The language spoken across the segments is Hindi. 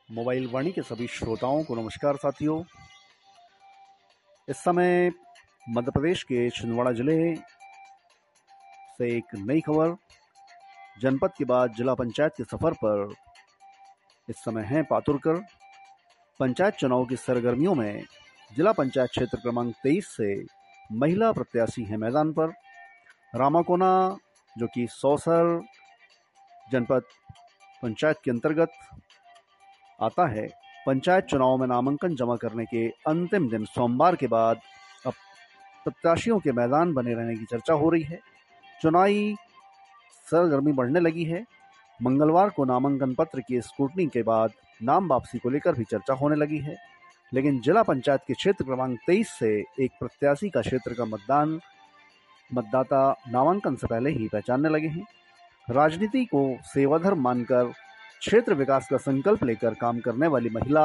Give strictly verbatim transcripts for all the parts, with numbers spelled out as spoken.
मोबाइल वाणी के सभी श्रोताओं को नमस्कार साथियों। इस समय मध्य प्रदेश के छिंदवाड़ा जिले से एक नई खबर। जनपद के बाद जिला पंचायत के सफर पर इस समय हैं पातुरकर। पंचायत चुनाव की सरगर्मियों में जिला पंचायत क्षेत्र क्रमांक तेईस से महिला प्रत्याशी हैं मैदान पर। रामाकोना जो कि सौसर जनपद पंचायत के अंतर्गत आता है, पंचायत चुनाव में नामांकन जमा करने के अंतिम दिन सोमवार के बाद अब प्रत्याशियों के मैदान बने रहने की चर्चा हो रही है। चुनावी सरगर्मी बढ़ने लगी है। मंगलवार को नामांकन पत्र की स्क्रूटनी के बाद नाम वापसी को लेकर भी चर्चा होने लगी है। लेकिन जिला पंचायत के क्षेत्र क्रमांक तेईस से एक प्रत्याशी का क्षेत्र का मतदान मतदाता नामांकन से पहले ही पहचानने लगे हैं। राजनीति को सेवाधर्म मानकर क्षेत्र विकास का संकल्प लेकर काम करने वाली महिला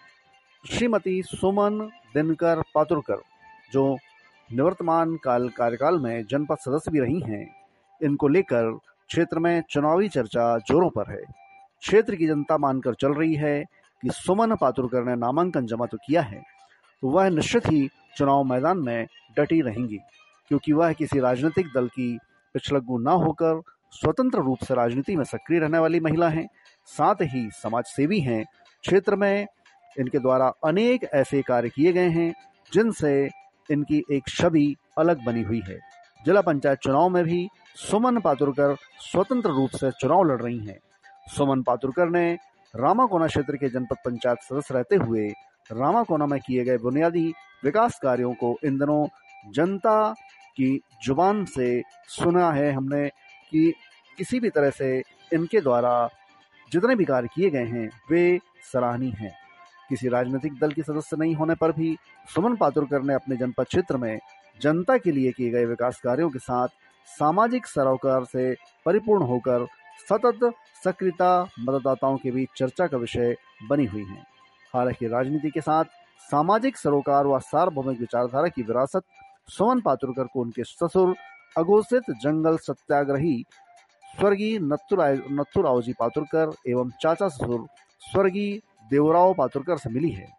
श्रीमती सुमन दिनकर पातुरकर, जो निवर्तमान काल कार्यकाल में जनपद सदस्य भी रही हैं, इनको लेकर क्षेत्र में चुनावी चर्चा जोरों पर है। क्षेत्र की जनता मानकर चल रही है कि सुमन पातुरकर ने नामांकन जमा तो किया है, तो वह निश्चित ही चुनाव मैदान में डटी रहेंगी, क्योंकि वह किसी राजनीतिक दल की पिछलग्गू न होकर स्वतंत्र रूप से राजनीति में सक्रिय रहने वाली महिला हैं। साथ ही समाज सेवी हैं। क्षेत्र में इनके द्वारा अनेक ऐसे कार्य किए गए हैं जिनसे इनकी एक छवि अलग बनी हुई है। जिला पंचायत चुनाव में भी सुमन पातुरकर स्वतंत्र रूप से चुनाव लड़ रही हैं। सुमन पातुरकर ने रामाकोना क्षेत्र के जनपद पंचायत सदस्य रहते हुए रामाकोना में किए गए बुनियादी विकास कार्यों को इन दिनों जनता की जुबान से सुना है हमने कि किसी भी तरह से इनके द्वारा जितने भी कार्य किए गए हैं वे सराहनीय हैं। किसी राजनीतिक दल के सदस्य नहीं होने पर भी सुमन पातुरकर ने अपने जनपद क्षेत्र में जनता के लिए किए गए विकास कार्यों के साथ सामाजिक सरोकार से परिपूर्ण होकर सतत सक्रियता मतदाताओं के बीच चर्चा का विषय बनी हुई है। हालांकि राजनीति के साथ सामाजिक सरोकार व सार्वभौमिक विचारधारा की विरासत सुमन पातुरकर को उनके ससुर अघोषित जंगल सत्याग्रही स्वर्गीय नथुराव जी पातुरकर एवं चाचा ससुर स्वर्गीय देवराव पातुरकर से मिली है।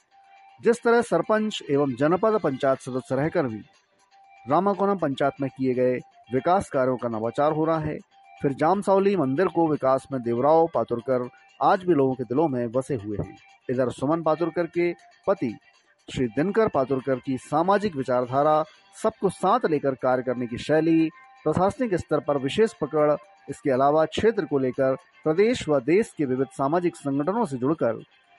जिस तरह सरपंच एवं जनपद पंचायत सदस्य रहकर भी रामाकोना पंचायत में किए गए विकास कार्यों का नवाचार हो रहा है, फिर जामसावली मंदिर को विकास में देवराव पातुरकर आज भी लोगों के दिलों में बसे हुए हैं। इधर सुमन पातुरकर के पति श्री दिनकर पातुरकर की सामाजिक विचारधारा, सबको साथ लेकर कार्य करने की शैली, प्रशासनिक स्तर पर विशेष पकड़, इसके अलावा क्षेत्र को लेकर प्रदेश व देश के विविध सामाजिक संगठनों से जुड़कर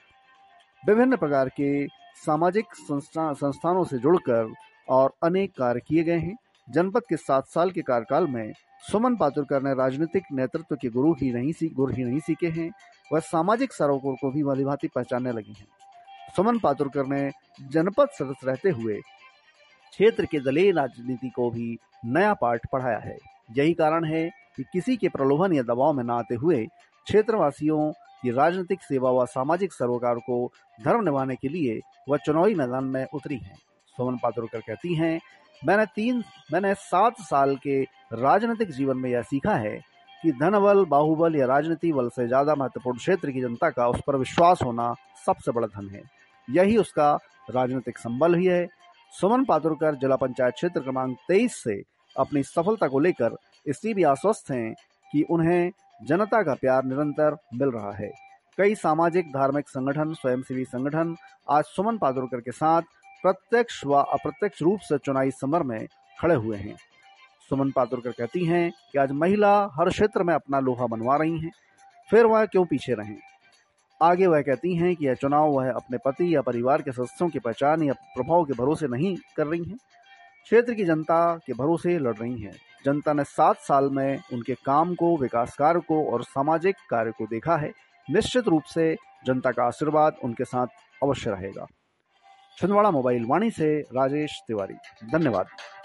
विभिन्न प्रकार के सामाजिक संस्था संस्थानों से जुड़कर और अनेक कार्य किए गए हैं। जनपद के सात साल के कार्यकाल में सुमन पातुरकर ने राजनीतिक नेतृत्व के गुरु ही नहीं सी गुर ही नहीं सीखे हैं, वह सामाजिक सरोकार को भी भलीभांति पहचानने लगी हैं। सुमन पातुरकर ने जनपद सदस्य रहते हुए क्षेत्र के दलीय राजनीति को भी नया पाठ पढ़ाया है। यही कारण है कि किसी के प्रलोभन या दबाव में न आते हुए क्षेत्रवासियों की राजनीतिक सेवा व सामाजिक सरोकार को धर्म निभाने के लिए वह चुनावी मैदान में उतरी हैं। सुमन पातुरकर कहती हैं, मैंने तीन मैंने सात साल के राजनीतिक जीवन में यह सीखा है कि धन बल, बाहुबल या राजनीति बल से ज्यादा महत्वपूर्ण क्षेत्र की जनता का उस पर विश्वास होना सबसे बड़ा धन है। यही उसका राजनीतिक संबल भी है। सुमन पातुरकर जिला पंचायत क्षेत्र क्रमांक तेईस से अपनी सफलता को लेकर इसलिए भी आश्वस्त हैं कि उन्हें जनता का प्यार निरंतर मिल रहा है। कई सामाजिक, धार्मिक संगठन, स्वयंसेवी संगठन आज सुमन पातुरकर के साथ प्रत्यक्ष व अप्रत्यक्ष रूप से चुनावी समर में खड़े हुए हैं। सुमन पातुरकर कहती हैं कि आज महिला हर क्षेत्र में अपना लोहा मनवा रही हैं, फिर वह क्यों पीछे रहें। आगे वह कहती हैं कि यह चुनाव वह अपने पति या परिवार के सदस्यों की पहचान या प्रभाव के भरोसे नहीं कर रही हैं, क्षेत्र की जनता के भरोसे लड़ रही हैं। जनता ने सात साल में उनके काम को, विकास कार्य को और सामाजिक कार्य को देखा है। निश्चित रूप से जनता का आशीर्वाद उनके साथ अवश्य रहेगा। छिंदवाड़ा मोबाइल वाणी से राजेश तिवारी, धन्यवाद।